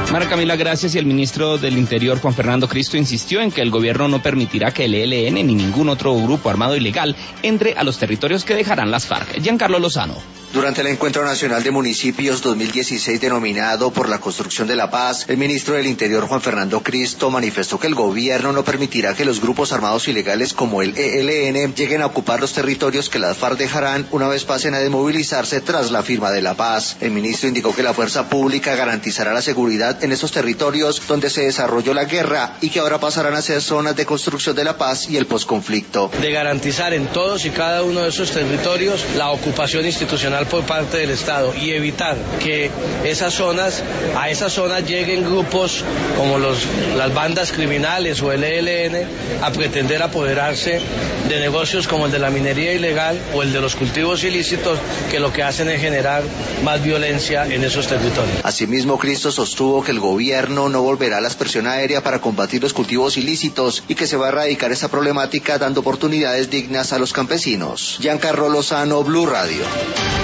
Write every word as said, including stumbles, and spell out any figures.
Mara Camila, gracias. Y el ministro del Interior, Juan Fernando Cristo, insistió en que el gobierno no permitirá que el E L N ni ningún otro grupo armado ilegal entre a los territorios que dejarán las FARC. Giancarlo Lozano. Durante el Encuentro Nacional de Municipios dos mil dieciséis denominado por la construcción de la paz, el ministro del Interior, Juan Fernando Cristo, manifestó que el gobierno no permitirá que los grupos armados ilegales como el E L N lleguen a ocupar los territorios que las FARC dejarán una vez pasen a desmovilizarse tras la firma de la paz. El ministro indicó que la fuerza pública garantizará la seguridad en esos territorios donde se desarrolló la guerra y que ahora pasarán a ser zonas de construcción de la paz y el posconflicto. De garantizar en todos y cada uno de esos territorios la ocupación institucional por parte del Estado y evitar que esas zonas, a esas zonas lleguen grupos como los, las bandas criminales o el E L N a pretender apoderarse de negocios como el de la minería ilegal o el de los cultivos ilícitos, que lo que hacen es generar más violencia en esos territorios. Asimismo, Cristo sostuvo que el gobierno no volverá a la aspersión aérea para combatir los cultivos ilícitos y que se va a erradicar esa problemática dando oportunidades dignas a los campesinos. Giancarlo Lozano, Blue Radio.